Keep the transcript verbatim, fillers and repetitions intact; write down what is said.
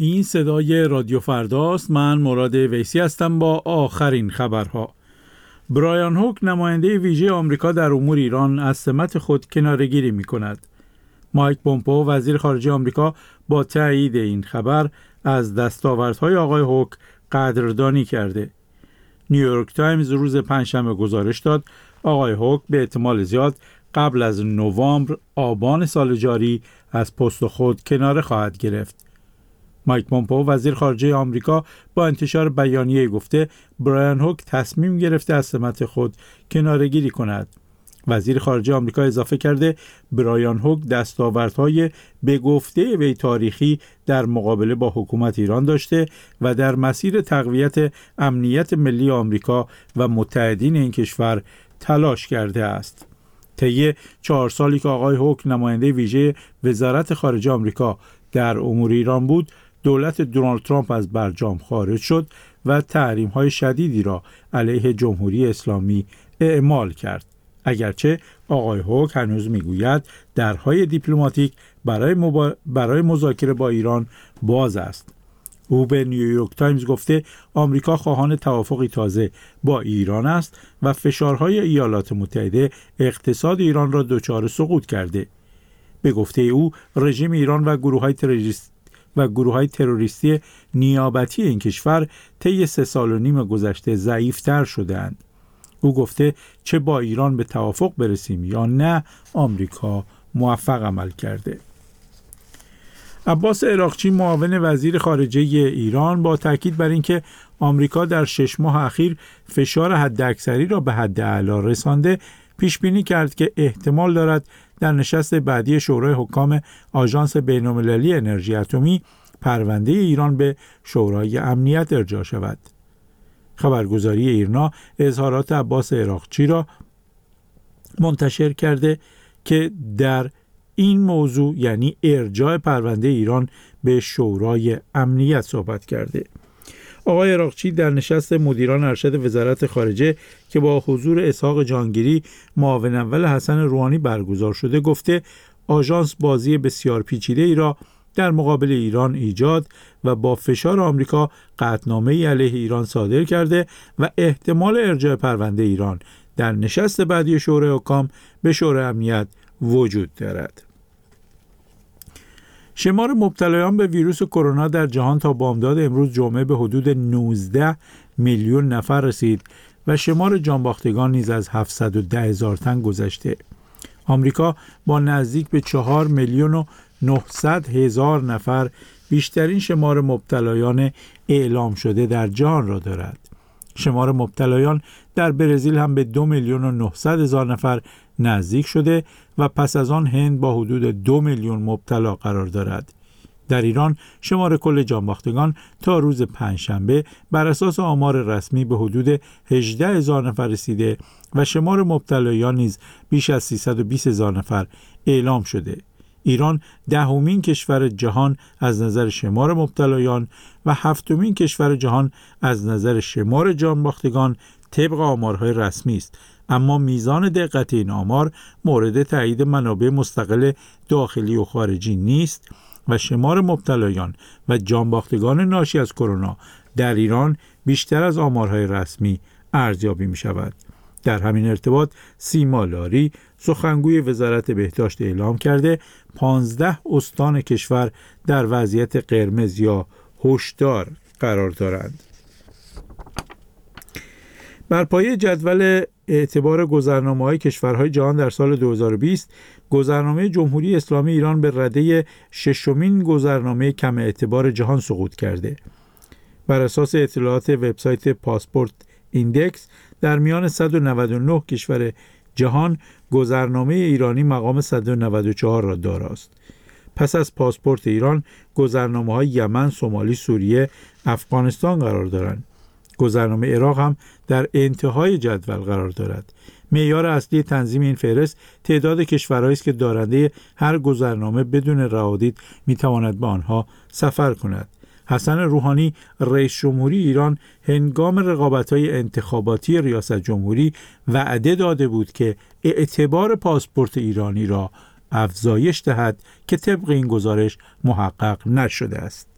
این صدای رادیو فرداست. من مراد ویسی هستم با آخرین خبرها. برایان هوک نماینده ویژه آمریکا در امور ایران از سمت خود کناره‌گیری می‌کند. مایک پومپئو وزیر خارجه آمریکا با تایید این خبر از دستاوردهای آقای هوک قدردانی کرده. نیویورک تایمز روز پنجشنبه گزارش داد آقای هوک به احتمال زیاد قبل از نوامبر آبان سال جاری از پست خود کناره خواهد گرفت. مایک پومپئو وزیر خارجه آمریکا با انتشار بیانیه گفته برایان هوک تصمیم گرفته از سمت خود کناره‌گیری کند. وزیر خارجه آمریکا اضافه کرده برایان هوک دستاوردهای به گفته وی تاریخی در مقابله با حکومت ایران داشته و در مسیر تقویت امنیت ملی آمریکا و متحدین این کشور تلاش کرده است. طی چهار سالی که آقای هوک نماینده ویژه وزارت خارجه آمریکا در امور ایران بود، دولت دونالد ترامپ از برجام خارج شد و تحریم‌های شدیدی را علیه جمهوری اسلامی اعمال کرد. اگرچه آقای هوک هنوز میگوید درهای دیپلماتیک برای, مبا... برای مذاکره با ایران باز است. او به نیویورک تایمز گفته آمریکا خواهان توافقی تازه با ایران است و فشارهای ایالات متحده اقتصاد ایران را دچار سقوط کرده. به گفته او رژیم ایران و گروه‌های تروریست و گروه‌های تروریستی نیابتی این کشور طی سه سال و نیم گذشته ضعیف‌تر شده‌اند. او گفته چه با ایران به توافق برسیم یا نه آمریکا موفق عمل کرده. عباس عراقچی معاون وزیر خارجه ایران با تاکید بر اینکه آمریکا در شش ماه اخیر فشار حداکثری را به حد اعلی رسانده، پیش بینی کرد که احتمال دارد در نشست بعدی شورای حکام آژانس بین‌المللی انرژی اتمی پرونده ایران به شورای امنیت ارجاع شود. خبرگزاری ایرنا اظهارات عباس عراقچی را منتشر کرده که در این موضوع یعنی ارجاع پرونده ایران به شورای امنیت صحبت کرده. آقای عراقچی در نشست مدیران ارشد وزارت خارجه که با حضور اسحاق جهانگیری معاون اول حسن روحانی برگزار شده گفته آژانس بازی بسیار پیچیده ای را در مقابل ایران ایجاد و با فشار آمریکا قطعنامه‌ای علیه ایران صادر کرده و احتمال ارجاع پرونده ایران در نشست بعدی شورای حکام به شورای امنیت وجود دارد. شمار مبتلایان به ویروس کرونا در جهان تا بامداد امروز جمعه به حدود نوزده میلیون نفر رسید و شمار جانباختگان نیز از هفتصد و ده هزار تن گذشته. آمریکا با نزدیک به چهار میلیون و نهصد هزار نفر بیشترین شمار مبتلایان اعلام شده در جهان را دارد. شمار مبتلایان در برزیل هم به دو میلیون و نهصد هزار نفر نزدیک شده و پس از آن هند با حدود دو میلیون مبتلا قرار دارد. در ایران شمار کل جانباختگان تا روز پنجشنبه بر اساس آمار رسمی به حدود هجده هزار نفر رسیده و شمار مبتلایان نیز بیش از سیصد و بیست هزار نفر اعلام شده. ایران دهمین کشور جهان از نظر شمار مبتلایان و هفتمین کشور جهان از نظر شمار جانباختگان طبق آمارهای رسمی است، اما میزان دقت این آمار مورد تایید منابع مستقل داخلی و خارجی نیست و شمار مبتلایان و جانباختگان ناشی از کرونا در ایران بیشتر از آمارهای رسمی ارزیابی می شود. در همین ارتباط سیما لاری سخنگوی وزارت بهداشت اعلام کرده پانزده استان کشور در وضعیت قرمز یا هشدار قرار دارند. بر پایه جدول اعتبار گذرنامه‌های کشورهای جهان در سال دو هزار و بیست، گذرنامه جمهوری اسلامی ایران به رده ششمین گذرنامه کم اعتبار جهان سقوط کرده. بر اساس اطلاعات وبسایت پاسپورت ایندکس در میان صد و نود و نه کشور جهان گذرنامه ایرانی مقام صد و نود و چهار را داراست. پس از پاسپورت ایران گذرنامه‌های یمن، سومالی، سوریه، افغانستان قرار دارند. گذرنامه عراق هم در انتهای جدول قرار دارد. معیار اصلی تنظیم این فهرست تعداد کشورهایی است که دارنده هر گذرنامه بدون رعایت میتواند به آنها سفر کند. حسن روحانی رئیس جمهوری ایران هنگام رقابت‌های انتخاباتی ریاست جمهوری وعده داده بود که اعتبار پاسپورت ایرانی را افزایش دهد که طبق این گزارش محقق نشده است.